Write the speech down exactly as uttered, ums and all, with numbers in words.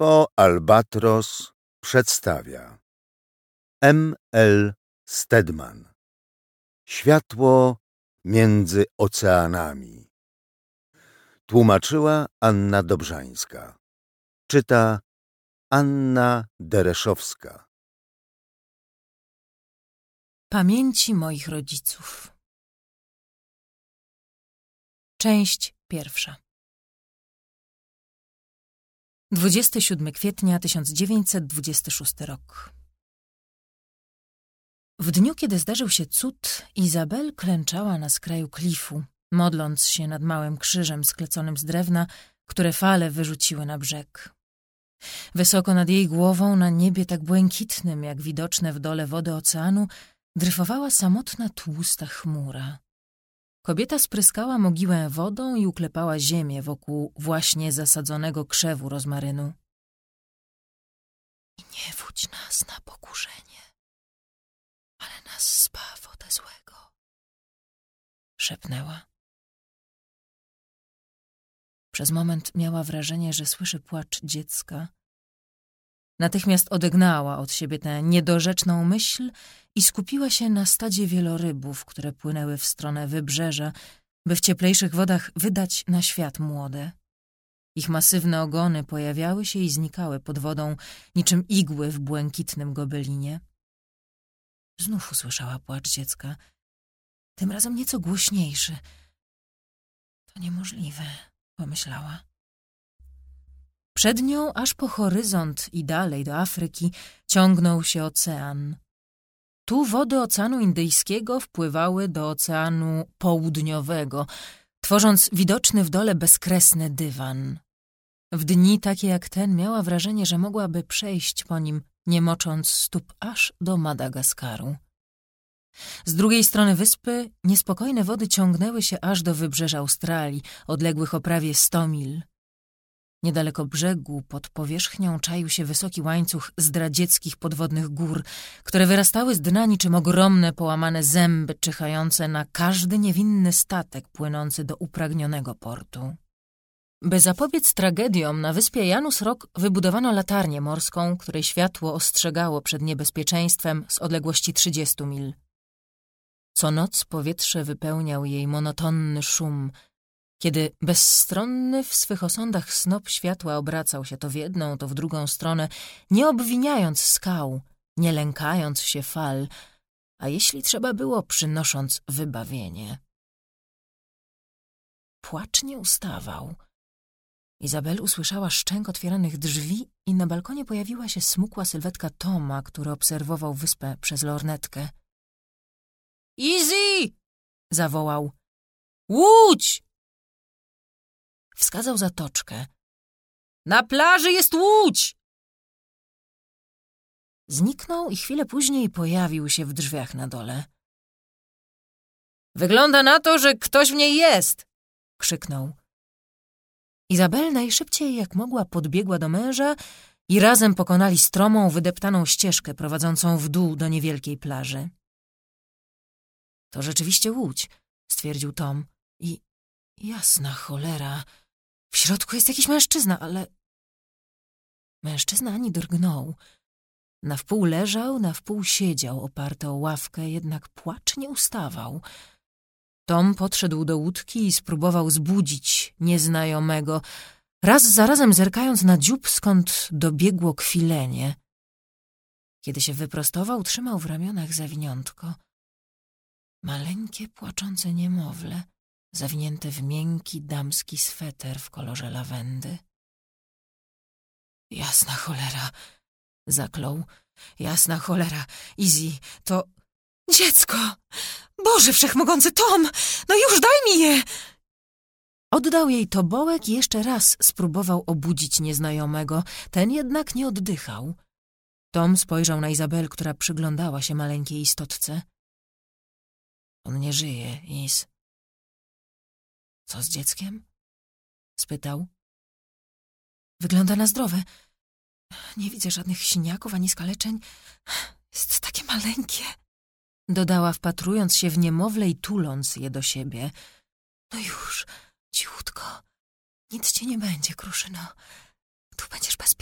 Wydawnictwo Albatros przedstawia M L Stedman. Światło między oceanami. Tłumaczyła Anna Dobrzańska. Czyta Anna Dereszowska. Pamięci moich rodziców. Część pierwsza. dwudziestego siódmego kwietnia tysiąc dziewięćset dwudziesty szósty rok. W dniu, kiedy zdarzył się cud, Izabel klęczała na skraju klifu, modląc się nad małym krzyżem skleconym z drewna, które fale wyrzuciły na brzeg. Wysoko nad jej głową, na niebie tak błękitnym, jak widoczne w dole wody oceanu, dryfowała samotna, tłusta chmura. Kobieta spryskała mogiłę wodą i uklepała ziemię wokół właśnie zasadzonego krzewu rozmarynu. I nie wódź nas na pokuszenie, ale nas zbaw ode złego, szepnęła. Przez moment miała wrażenie, że słyszy płacz dziecka. Natychmiast odegnała od siebie tę niedorzeczną myśl i skupiła się na stadzie wielorybów, które płynęły w stronę wybrzeża, by w cieplejszych wodach wydać na świat młode. Ich masywne ogony pojawiały się i znikały pod wodą, niczym igły w błękitnym gobelinie. Znów usłyszała płacz dziecka, tym razem nieco głośniejszy. To niemożliwe, pomyślała. Przed nią, aż po horyzont i dalej do Afryki, ciągnął się ocean. Tu wody Oceanu Indyjskiego wpływały do Oceanu Południowego, tworząc widoczny w dole bezkresny dywan. W dni takie jak ten miała wrażenie, że mogłaby przejść po nim, nie mocząc stóp aż do Madagaskaru. Z drugiej strony wyspy niespokojne wody ciągnęły się aż do wybrzeża Australii, odległych o prawie sto mil. Niedaleko brzegu, pod powierzchnią, czaił się wysoki łańcuch zdradzieckich podwodnych gór, które wyrastały z dna niczym ogromne, połamane zęby czyhające na każdy niewinny statek płynący do upragnionego portu. By zapobiec tragediom, na wyspie Janus Rock wybudowano latarnię morską, której światło ostrzegało przed niebezpieczeństwem z odległości trzydziestu mil. Co noc powietrze wypełniał jej monotonny szum, kiedy bezstronny w swych osądach snop światła obracał się to w jedną, to w drugą stronę, nie obwiniając skał, nie lękając się fal, a jeśli trzeba było, przynosząc wybawienie. Płacz nie ustawał. Izabel usłyszała szczęk otwieranych drzwi i na balkonie pojawiła się smukła sylwetka Toma, który obserwował wyspę przez lornetkę. — Izzy! — zawołał. — Łódź! Wskazał zatoczkę. — Na plaży jest łódź! Zniknął i chwilę później pojawił się w drzwiach na dole. — Wygląda na to, że ktoś w niej jest! — krzyknął. Izabel najszybciej jak mogła podbiegła do męża i razem pokonali stromą, wydeptaną ścieżkę prowadzącą w dół do niewielkiej plaży. — To rzeczywiście łódź — stwierdził Tom. I jasna cholera... W środku jest jakiś mężczyzna, ale... Mężczyzna ani drgnął. Na wpół leżał, na wpół siedział, oparty o ławkę, jednak płacz nie ustawał. Tom podszedł do łódki i spróbował zbudzić nieznajomego, raz za razem zerkając na dziób, skąd dobiegło kwilenie. Kiedy się wyprostował, trzymał w ramionach zawiniątko. Maleńkie, płaczące niemowlę, zawinięte w miękki damski sweter w kolorze lawendy. Jasna cholera, zaklął. Jasna cholera, Izzy, to dziecko! Boże wszechmogący Tom! No już daj mi je! Oddał jej tobołek i jeszcze raz spróbował obudzić nieznajomego. Ten jednak nie oddychał. Tom spojrzał na Izabel, która przyglądała się maleńkiej istotce. On nie żyje, Iz. Co z dzieckiem? Spytał. Wygląda na zdrowe. Nie widzę żadnych siniaków ani skaleczeń. Jest takie maleńkie. Dodała, wpatrując się w niemowlę i tuląc je do siebie. No już, cichutko. Nic ci nie będzie, Kruszyno. Tu będziesz bezpieczna.